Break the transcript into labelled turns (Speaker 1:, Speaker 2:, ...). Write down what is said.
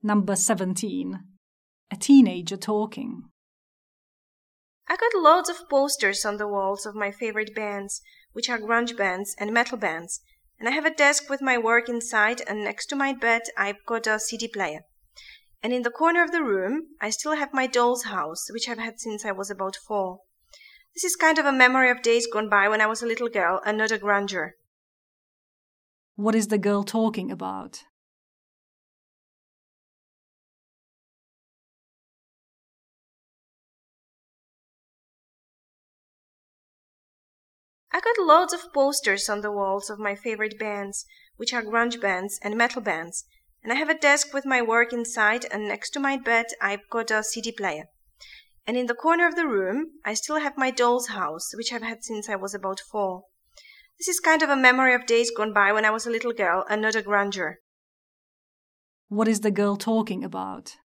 Speaker 1: Number 17. A teenager talking.
Speaker 2: I got loads of posters on the walls of my favorite bands, which are grunge bands and metal bands, and I have a desk with my work inside, and next to my bed I've got a CD player. And in the corner of the room I still have my doll's house, which I've had since I was about 4. This is kind of a memory of days gone by when I was a little girl and not a grunger.
Speaker 1: What is the girl talking about?
Speaker 2: I got loads of posters on the walls of my favorite bands, which are grunge bands and metal bands, and I have a desk with my work inside, and next to my bed I've got a CD player. And in the corner of the room I still have my doll's house, which I've had since I was about 4. This is kind of a memory of days gone by when I was a little girl and not a grunger.
Speaker 1: What is the girl talking about?